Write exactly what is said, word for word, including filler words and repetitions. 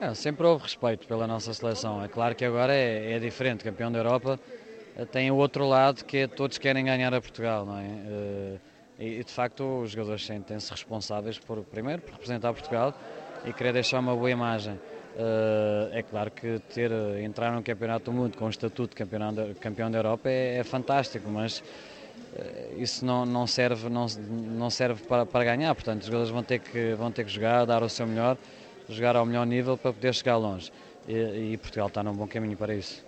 É, sempre houve respeito pela nossa seleção. É claro que agora é, é diferente. Campeão da Europa eh, tem o outro lado que é todos querem ganhar a Portugal, não é? Eh, E e, de facto os jogadores sentem-se responsáveis por, primeiro, por representar Portugal e querer deixar uma boa imagem. Eh, É claro que ter, eh, entrar num campeonato do mundo com o estatuto de campeão da, campeão da Europa é, é fantástico, mas eh, isso não, não serve, não, não serve para, para ganhar. Portanto, os jogadores vão ter, que, vão ter que jogar, dar o seu melhor, jogar ao melhor nível para poder chegar longe. E, e Portugal está num bom caminho para isso.